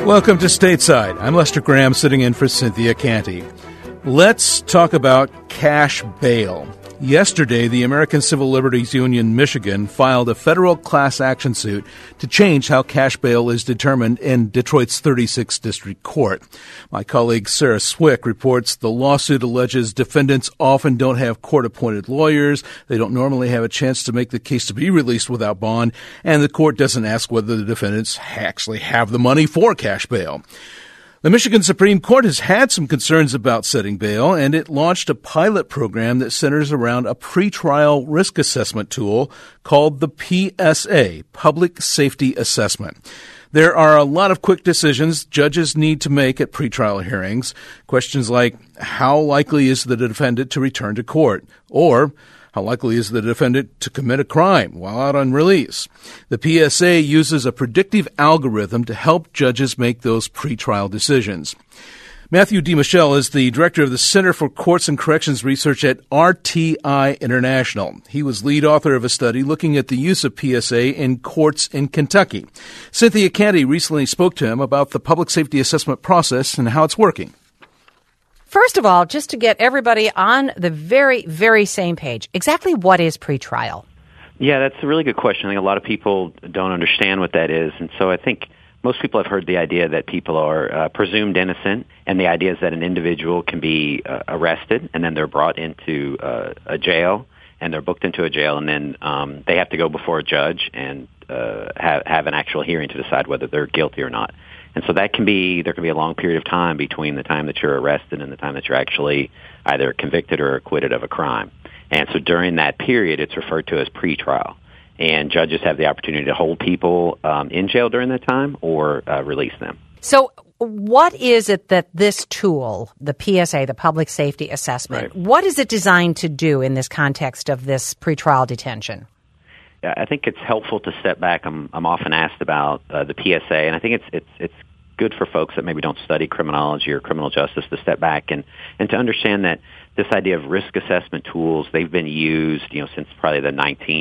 Welcome to Stateside. I'm Lester Graham, sitting in for Cynthia Canty. Let's talk about cash bail. Yesterday, the American Civil Liberties Union Michigan filed a federal class action suit to change how cash bail is determined in Detroit's 36th District Court. My colleague Sarah Swick reports the lawsuit alleges defendants often don't have court-appointed lawyers, they don't normally have a chance to make the case to be released without bond, and the court doesn't ask whether the defendants actually have the money for cash bail. The Michigan Supreme Court has had some concerns about setting bail, and it launched a pilot program that centers around a pretrial risk assessment tool called the PSA, Public Safety Assessment. There are a lot of quick decisions judges need to make at pretrial hearings. Questions like, how likely is the defendant to return to court? Or, how likely is the defendant to commit a crime while out on release? The PSA uses a predictive algorithm to help judges make those pretrial decisions. Matthew DeMichelle is the director of the Center for Courts and Corrections Research at RTI International. He was lead author of a study looking at the use of PSA in courts in Kentucky. Cynthia Canty recently spoke to him about the public safety assessment process and how it's working. First of all, just to get everybody on the very, very same page, exactly what is pretrial? Yeah, that's a really good question. I think a lot of people don't understand what that is. And so I think most people have heard the idea that people are presumed innocent, and the idea is that an individual can be arrested, and then they're brought into a jail, and they're booked into a jail, and then they have to go before a judge and have an actual hearing to decide whether they're guilty or not. And so there can be a long period of time between the time that you're arrested and the time that you're actually either convicted or acquitted of a crime. And so during that period, it's referred to as pretrial. And judges have the opportunity to hold people in jail during that time or release them. So what is it that this tool, the PSA, the Public Safety Assessment, right, what is it designed to do in this context of this pretrial detention? I think it's helpful to step back. I'm often asked about the PSA, and I think it's good for folks that maybe don't study criminology or criminal justice to step back and to understand that this idea of risk assessment tools, they've been used, since probably the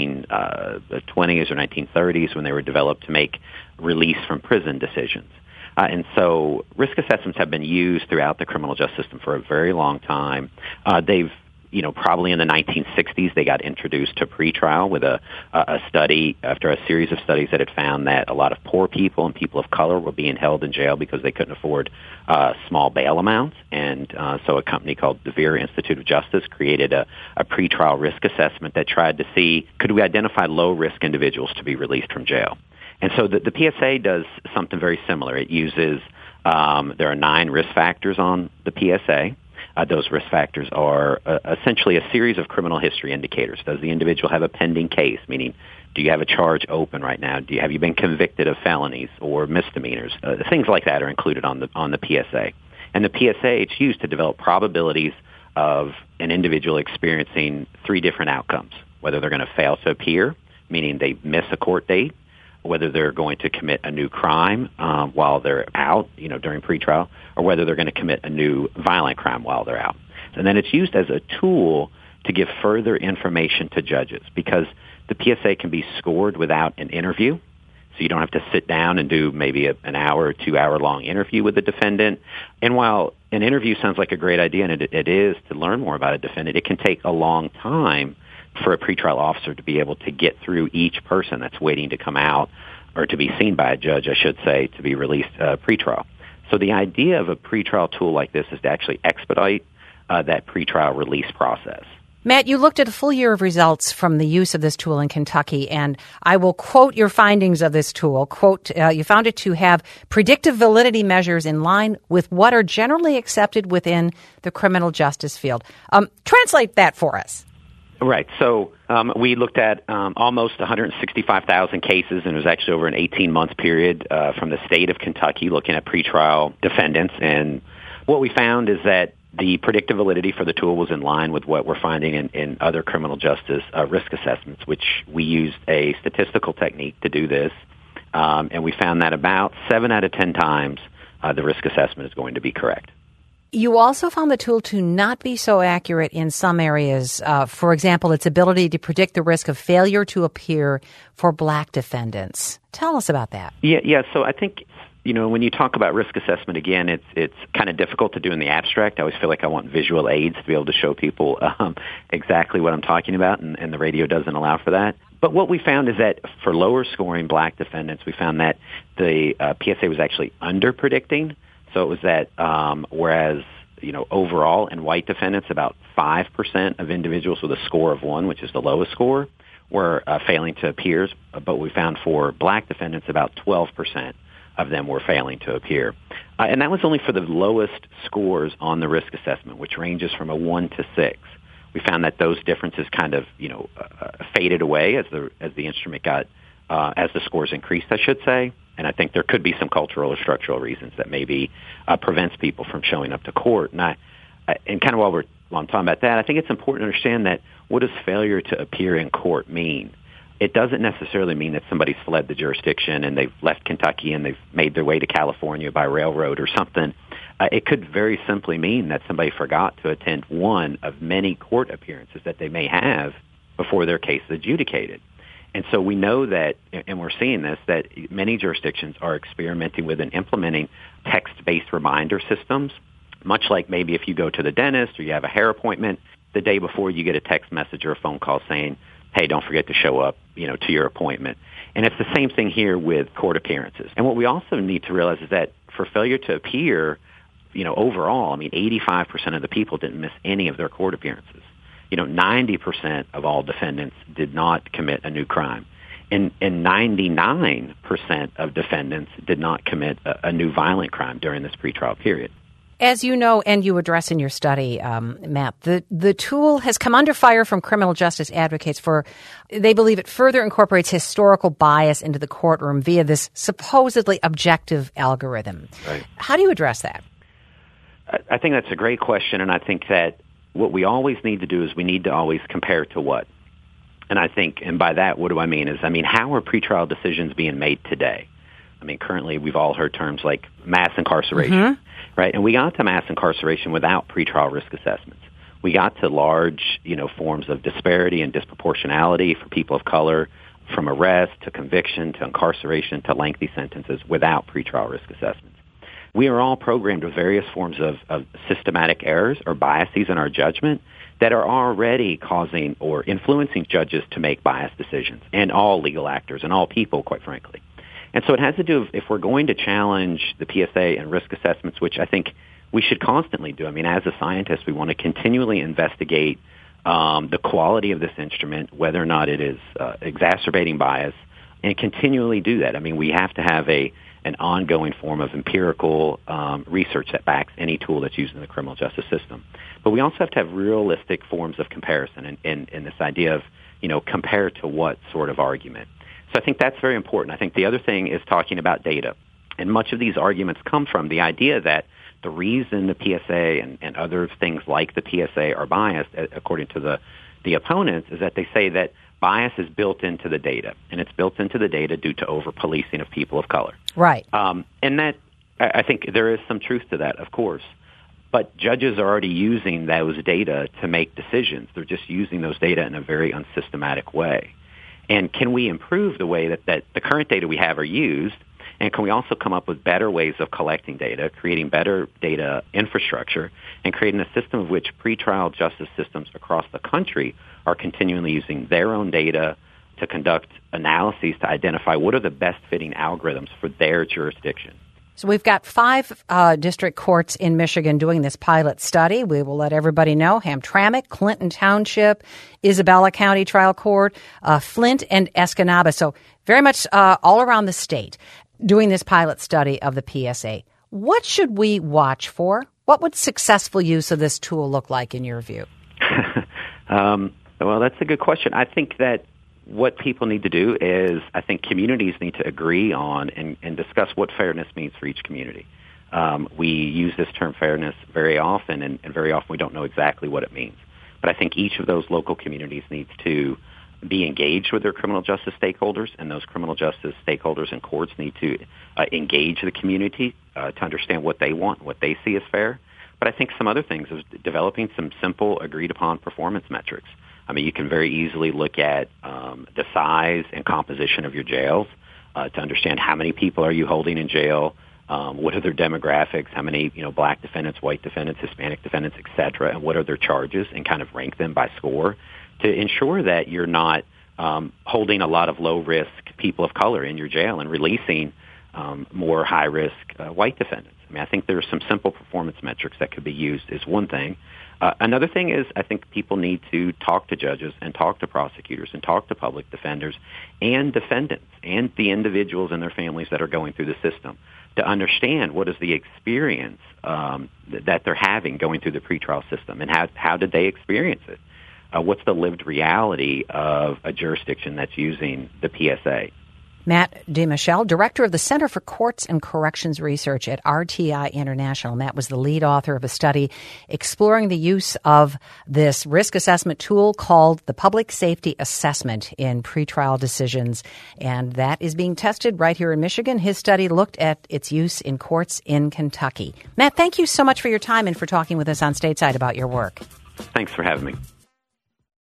1920s or 1930s when they were developed to make release from prison decisions. And so risk assessments have been used throughout the criminal justice system for a very long time. They've probably in the 1960s, they got introduced to pretrial with a study, after a series of studies that had found that a lot of poor people and people of color were being held in jail because they couldn't afford small bail amounts. And so a company called the Vera Institute of Justice created a pretrial risk assessment that tried to see, could we identify low-risk individuals to be released from jail? And so the PSA does something very similar. It uses, there are 9 risk factors on the PSA. Those risk factors are essentially a series of criminal history indicators. Does the individual have a pending case, meaning do you have a charge open right now? Have you been convicted of felonies or misdemeanors? Things like that are included on the PSA. And the PSA, it's used to develop probabilities of an individual experiencing 3 different outcomes, whether they're going to fail to appear, meaning they miss a court date, whether they're going to commit a new crime while they're out, during pretrial, or whether they're going to commit a new violent crime while they're out. And then it's used as a tool to give further information to judges because the PSA can be scored without an interview. So you don't have to sit down and do maybe an hour or 2 hour long interview with the defendant. And while an interview sounds like a great idea, and it is to learn more about a defendant, it can take a long time for a pretrial officer to be able to get through each person that's waiting to come out or to be seen by a judge, I should say, to be released pretrial. So the idea of a pretrial tool like this is to actually expedite that pretrial release process. Matt, you looked at a full year of results from the use of this tool in Kentucky, and I will quote your findings of this tool. Quote, you found it to have predictive validity measures in line with what are generally accepted within the criminal justice field. Translate that for us. Right. So we looked at almost 165,000 cases, and it was actually over an 18-month period from the state of Kentucky looking at pretrial defendants. And what we found is that the predictive validity for the tool was in line with what we're finding in other criminal justice risk assessments, which we used a statistical technique to do this. And we found that about 7 out of 10 times the risk assessment is going to be correct. You also found the tool to not be so accurate in some areas. For example, its ability to predict the risk of failure to appear for black defendants. Tell us about that. Yeah. So I think When you talk about risk assessment, again, it's kind of difficult to do in the abstract. I always feel like I want visual aids to be able to show people exactly what I'm talking about, and the radio doesn't allow for that. But what we found is that for lower scoring black defendants, we found that the PSA was actually under-predicting. So it was that whereas, overall in white defendants, about 5% of individuals with a score of 1, which is the lowest score, were failing to appear. But we found for black defendants, about 12% of them were failing to appear. And that was only for the lowest scores on the risk assessment, which ranges from a 1 to 6. We found that those differences kind of, faded away as the instrument got, as the scores increased, I should say. And I think there could be some cultural or structural reasons that maybe prevents people from showing up to court. And kind of while I'm talking about that, I think it's important to understand that what does failure to appear in court mean? It doesn't necessarily mean that somebody's fled the jurisdiction and they've left Kentucky and they've made their way to California by railroad or something. It could very simply mean that somebody forgot to attend one of many court appearances that they may have before their case is adjudicated. And so we know that, and we're seeing this, that many jurisdictions are experimenting with and implementing text-based reminder systems, much like maybe if you go to the dentist or you have a hair appointment, the day before you get a text message or a phone call saying, hey, don't forget to show up, to your appointment. And it's the same thing here with court appearances. And what we also need to realize is that for failure to appear, overall, 85% of the people didn't miss any of their court appearances. 90% of all defendants did not commit a new crime. And 99% of defendants did not commit a new violent crime during this pretrial period. As you know, and you address in your study, Matt, the tool has come under fire from criminal justice advocates for, they believe it further incorporates historical bias into the courtroom via this supposedly objective algorithm. Right. How do you address that? I think that's a great question, and I think that what we always need to do is we need to always compare to what. And I think, and by that, what do I mean? How are pretrial decisions being made today? Currently we've all heard terms like mass incarceration, right? And we got to mass incarceration without pretrial risk assessments. We got to large, forms of disparity and disproportionality for people of color, from arrest to conviction to incarceration to lengthy sentences without pretrial risk assessments. We are all programmed with various forms of systematic errors or biases in our judgment that are already causing or influencing judges to make biased decisions, and all legal actors and all people, quite frankly. And so it has to do, if we're going to challenge the PSA and risk assessments, which I think we should constantly do. As a scientist, we want to continually investigate the quality of this instrument, whether or not it is exacerbating bias, and continually do that. We have to have an ongoing form of empirical research that backs any tool that's used in the criminal justice system. But we also have to have realistic forms of comparison in this idea of, compare to what sort of argument. So I think that's very important. I think the other thing is talking about data. And much of these arguments come from the idea that the reason the PSA and other things like the PSA are biased, according to the opponents, is that they say that bias is built into the data, and it's built into the data due to over-policing of people of color. Right. And that, I think there is some truth to that, of course. But judges are already using those data to make decisions. They're just using those data in a very unsystematic way. And can we improve the way that the current data we have are used? And can we also come up with better ways of collecting data, creating better data infrastructure, and creating a system of which pretrial justice systems across the country are continually using their own data to conduct analyses to identify what are the best fitting algorithms for their jurisdiction? So we've got 5 district courts in Michigan doing this pilot study. We will let everybody know: Hamtramck, Clinton Township, Isabella County Trial Court, Flint, and Escanaba. So very much all around the state doing this pilot study of the PSA. What should we watch for? What would successful use of this tool look like in your view? Well, that's a good question. I think that what people need to do is, I think communities need to agree on and discuss what fairness means for each community. We use this term fairness very often, and very often we don't know exactly what it means. But I think each of those local communities needs to be engaged with their criminal justice stakeholders, and those criminal justice stakeholders and courts need to engage the community to understand what they want, what they see as fair. But I think some other things is developing some simple agreed-upon performance metrics. You can very easily look at the size and composition of your jails to understand how many people are you holding in jail, What are their demographics? How many, black defendants, white defendants, Hispanic defendants, et cetera, and what are their charges, and kind of rank them by score to ensure that you're not holding a lot of low-risk people of color in your jail and releasing more high-risk white defendants. I mean, I think there are some simple performance metrics that could be used is one thing. Another thing is I think people need to talk to judges and talk to prosecutors and talk to public defenders and defendants and the individuals and their families that are going through the system to understand what is the experience that they're having going through the pretrial system and how did they experience it? What's the lived reality of a jurisdiction that's using the PSA? Matt DeMichel, Director of the Center for Courts and Corrections Research at RTI International. Matt was the lead author of a study exploring the use of this risk assessment tool called the Public Safety Assessment in pretrial decisions, and that is being tested right here in Michigan. His study looked at its use in courts in Kentucky. Matt, thank you so much for your time and for talking with us on Stateside about your work. Thanks for having me.